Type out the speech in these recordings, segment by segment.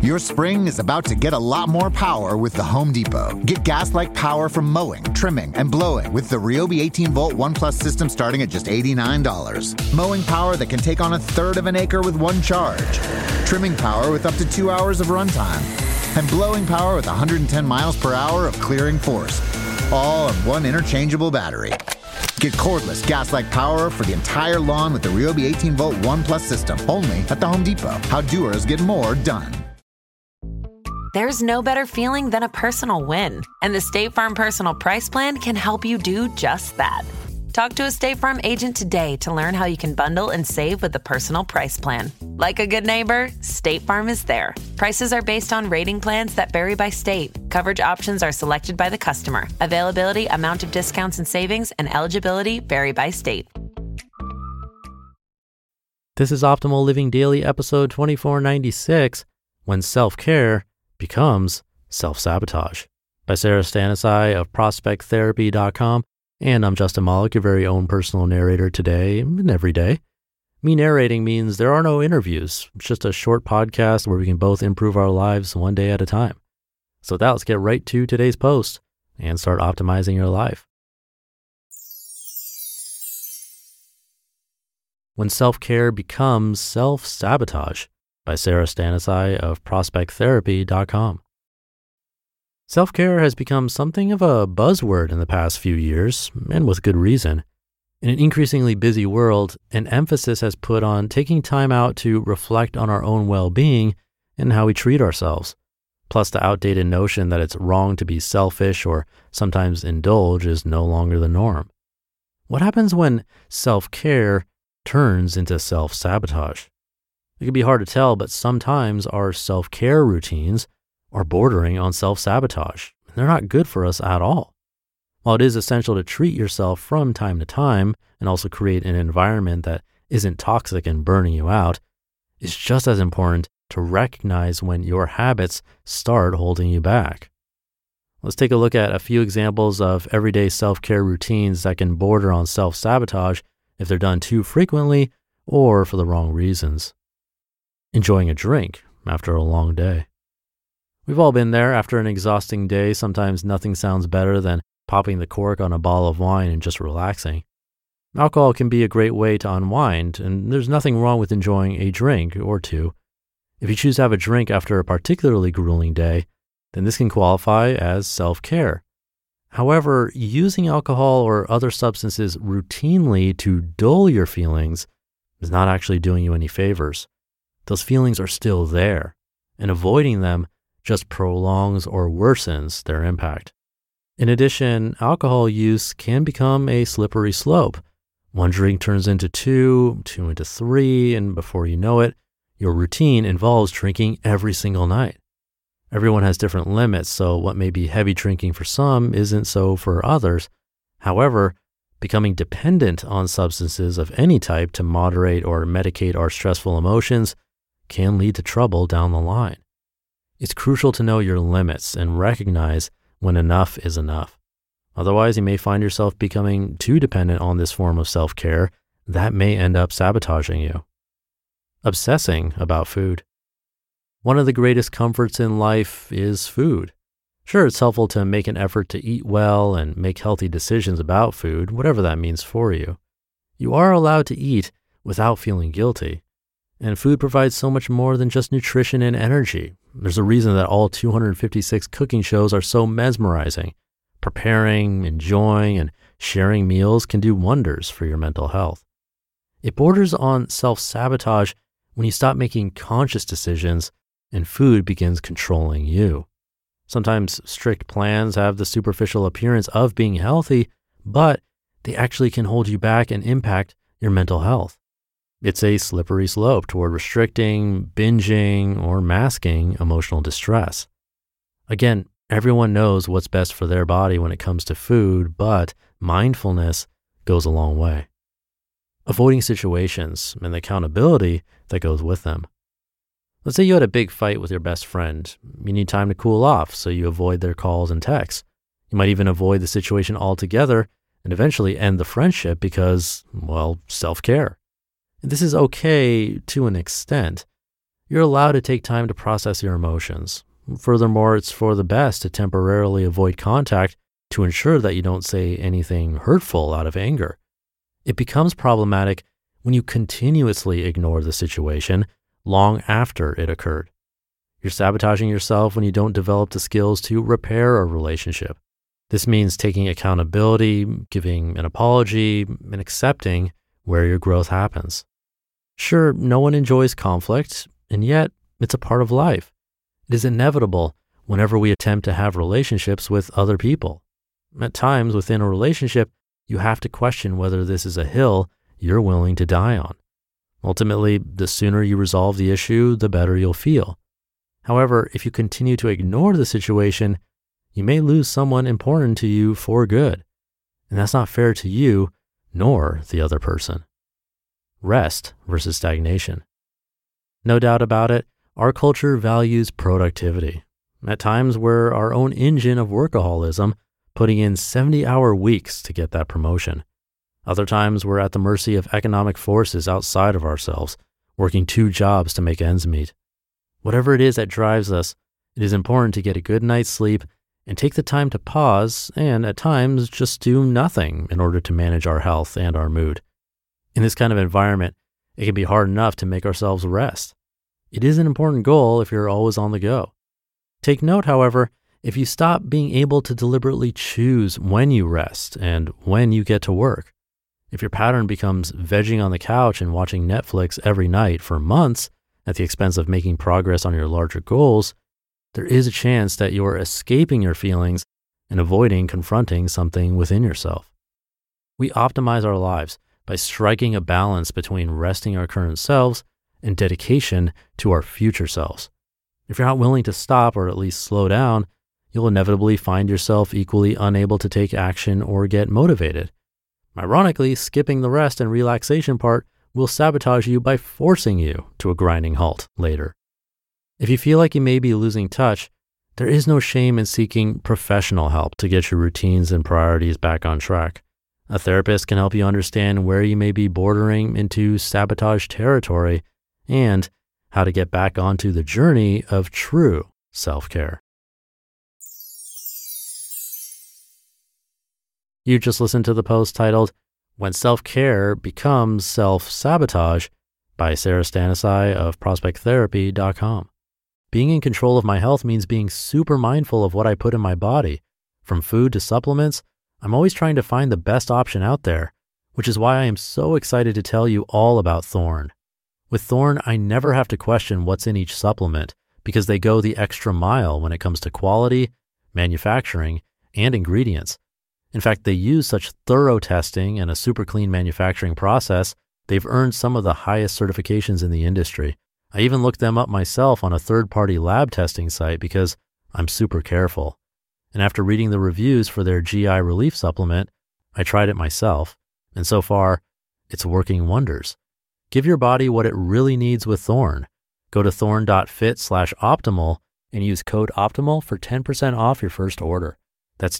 Your spring is about to get a lot more power with the Home Depot. Get gas-like power from mowing, trimming, and blowing with the Ryobi 18-volt ONE+ system starting at just $89. Mowing power that can take on a third of an acre with one charge. Trimming power with up to 2 hours of runtime. And blowing power with 110 miles per hour of clearing force. All on one interchangeable battery. Get cordless, gas-like power for the entire lawn with the Ryobi 18-volt ONE+ system. Only at the Home Depot. How doers get more done. There's no better feeling than a personal win. And the State Farm Personal Price Plan can help you do just that. Talk to a State Farm agent today to learn how you can bundle and save with the Personal Price Plan. Like a good neighbor, State Farm is there. Prices are based on rating plans that vary by state. Coverage options are selected by the customer. Availability, amount of discounts and savings, and eligibility vary by state. This is Optimal Living Daily, episode 2496, When Self-Care Becomes Self-Sabotage, by Sarah Stanisai of ProspectTherapy.com. And I'm Justin Malik, your very own personal narrator today and every day. Me narrating means there are no interviews. It's just a short podcast where we can both improve our lives one day at a time. So with that, let's get right to today's post and start optimizing your life. When Self-Care Becomes Self-Sabotage, by Sarah Stanisai of ProspectTherapy.com. Self-care has become something of a buzzword in the past few years, and with good reason. In an increasingly busy world, an emphasis has put on taking time out to reflect on our own well-being and how we treat ourselves. Plus, the outdated notion that it's wrong to be selfish or sometimes indulge is no longer the norm. What happens when self-care turns into self-sabotage? It can be hard to tell, but sometimes our self-care routines are bordering on self-sabotage. They're not good for us at all. While it is essential to treat yourself from time to time and also create an environment that isn't toxic and burning you out, it's just as important to recognize when your habits start holding you back. Let's take a look at a few examples of everyday self-care routines that can border on self-sabotage if they're done too frequently or for the wrong reasons. Enjoying a drink after a long day. We've all been there. After an exhausting day, sometimes nothing sounds better than popping the cork on a bottle of wine and just relaxing. Alcohol can be a great way to unwind, and there's nothing wrong with enjoying a drink or two. If you choose to have a drink after a particularly grueling day, then this can qualify as self-care. However, using alcohol or other substances routinely to dull your feelings is not actually doing you any favors. Those feelings are still there, and avoiding them just prolongs or worsens their impact. In addition, alcohol use can become a slippery slope. One drink turns into two into three, and before you know it, your routine involves drinking every single night. Everyone has different limits, so what may be heavy drinking for some isn't so for others. However, becoming dependent on substances of any type to moderate or medicate our stressful emotions can lead to trouble down the line. It's crucial to know your limits and recognize when enough is enough. Otherwise, you may find yourself becoming too dependent on this form of self-care that may end up sabotaging you. Obsessing about food. One of the greatest comforts in life is food. Sure, it's helpful to make an effort to eat well and make healthy decisions about food, whatever that means for you. You are allowed to eat without feeling guilty. And food provides so much more than just nutrition and energy. There's a reason that all 256 cooking shows are so mesmerizing. Preparing, enjoying, and sharing meals can do wonders for your mental health. It borders on self-sabotage when you stop making conscious decisions and food begins controlling you. Sometimes strict plans have the superficial appearance of being healthy, but they actually can hold you back and impact your mental health. It's a slippery slope toward restricting, binging, or masking emotional distress. Again, everyone knows what's best for their body when it comes to food, but mindfulness goes a long way. Avoiding situations and the accountability that goes with them. Let's say you had a big fight with your best friend. You need time to cool off, so you avoid their calls and texts. You might even avoid the situation altogether and eventually end the friendship because, well, self-care. And this is okay to an extent. you're allowed to take time to process your emotions. Furthermore, it's for the best to temporarily avoid contact to ensure that you don't say anything hurtful out of anger. It becomes problematic when you continuously ignore the situation long after it occurred. You're sabotaging yourself when you don't develop the skills to repair a relationship. This means taking accountability, giving an apology, and accepting where your growth happens. Sure, no one enjoys conflict, and yet it's a part of life. It is inevitable whenever we attempt to have relationships with other people. At times within a relationship, you have to question whether this is a hill you're willing to die on. Ultimately, the sooner you resolve the issue, the better you'll feel. However, if you continue to ignore the situation, you may lose someone important to you for good. And that's not fair to you nor the other person. Rest versus stagnation. No doubt about it, our culture values productivity. At times, we're our own engine of workaholism, putting in 70-hour weeks to get that promotion. Other times, we're at the mercy of economic forces outside of ourselves, working 2 jobs to make ends meet. Whatever it is that drives us, it is important to get a good night's sleep and take the time to pause and, at times, just do nothing in order to manage our health and our mood. In this kind of environment, it can be hard enough to make ourselves rest. It is an important goal if you're always on the go. Take note, however, if you stop being able to deliberately choose when you rest and when you get to work. If your pattern becomes vegging on the couch and watching Netflix every night for months at the expense of making progress on your larger goals, there is a chance that you're escaping your feelings and avoiding confronting something within yourself. We optimize our lives by striking a balance between resting our current selves and dedication to our future selves. If you're not willing to stop or at least slow down, you'll inevitably find yourself equally unable to take action or get motivated. Ironically, skipping the rest and relaxation part will sabotage you by forcing you to a grinding halt later. If you feel like you may be losing touch, there is no shame in seeking professional help to get your routines and priorities back on track. A therapist can help you understand where you may be bordering into sabotage territory and how to get back onto the journey of true self-care. You just listened to the post titled, When Self-Care Becomes Self-Sabotage by Sarah Stanisai of ProspectTherapy.com. Being in control of my health means being super mindful of what I put in my body. From food to supplements, I'm always trying to find the best option out there, which is why I am so excited to tell you all about Thorne. With Thorne, I never have to question what's in each supplement because they go the extra mile when it comes to quality, manufacturing, and ingredients. In fact, they use such thorough testing and a super clean manufacturing process, they've earned some of the highest certifications in the industry. I even looked them up myself on a third-party lab testing site because I'm super careful. And after reading the reviews for their GI relief supplement, I tried it myself. And so far, it's working wonders. Give your body what it really needs with Thorne. Go to thorne.fit/optimal and use code OPTIMAL for 10% off your first order. That's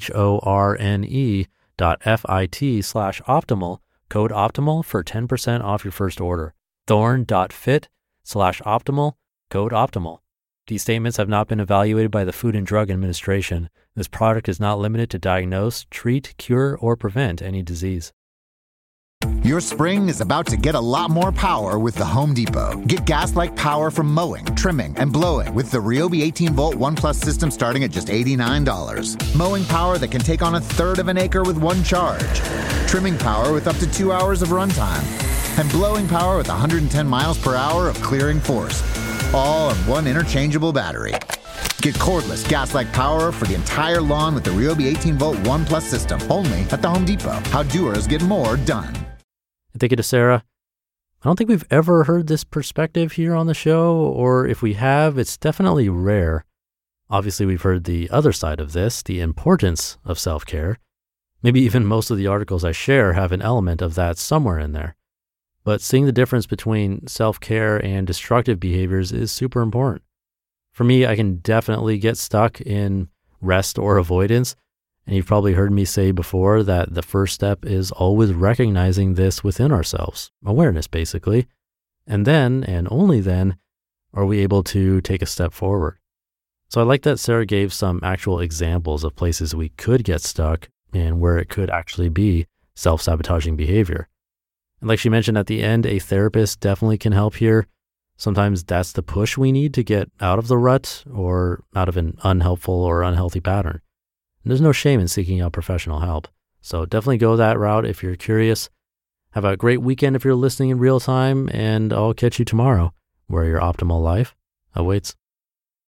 THORNE.fit/optimal, code OPTIMAL for 10% off your first order. Thorne.fit/optimal, code OPTIMAL. These statements have not been evaluated by the Food and Drug Administration. This product is not limited to diagnose, treat, cure, or prevent any disease. Your spring is about to get a lot more power with the Home Depot. Get gas-like power from mowing, trimming, and blowing with the Ryobi 18-volt ONE+ system starting at just $89. Mowing power that can take on a third of an acre with one charge. Trimming power with up to 2 hours of runtime. And blowing power with 110 miles per hour of clearing force. All on one interchangeable battery. Get cordless gas-like power for the entire lawn with the Ryobi 18-volt ONE+ system. Only at the Home Depot. How doers get more done. Thank you to Sarah. I don't think we've ever heard this perspective here on the show, or if we have, it's definitely rare. Obviously, we've heard the other side of this, the importance of self-care. Maybe even most of the articles I share have an element of that somewhere in there. But seeing the difference between self-care and destructive behaviors is super important. For me, I can definitely get stuck in rest or avoidance. And you've probably heard me say before that the first step is always recognizing this within ourselves, awareness basically. And then, and only then, Are we able to take a step forward? So I like that Sarah gave some actual examples of places we could get stuck and where it could actually be self-sabotaging behavior. And like she mentioned at the end, a therapist definitely can help here. Sometimes that's the push we need to get out of the rut or out of an unhelpful or unhealthy pattern. And there's no shame in seeking out professional help. So definitely go that route if you're curious. Have a great weekend if you're listening in real time, and I'll catch you tomorrow where your optimal life awaits.